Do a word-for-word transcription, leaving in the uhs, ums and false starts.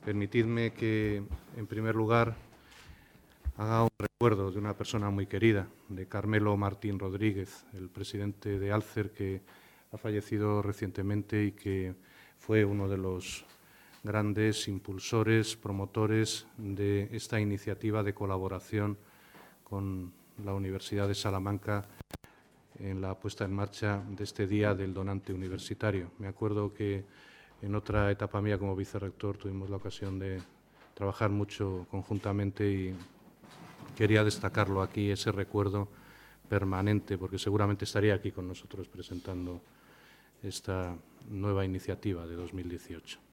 permitidme que, en primer lugar, haga un recuerdo de una persona muy querida, de Carmelo Martín Rodríguez, el presidente de Alcer, que ha fallecido recientemente y que fue uno de los grandes impulsores, promotores de esta iniciativa de colaboración con la Universidad de Salamanca en la puesta en marcha de este Día del Donante Universitario. Me acuerdo que en otra etapa mía como vicerrector tuvimos la ocasión de trabajar mucho conjuntamente y quería destacarlo aquí, ese recuerdo permanente, porque seguramente estaría aquí con nosotros presentando esta nueva iniciativa de dos mil dieciocho.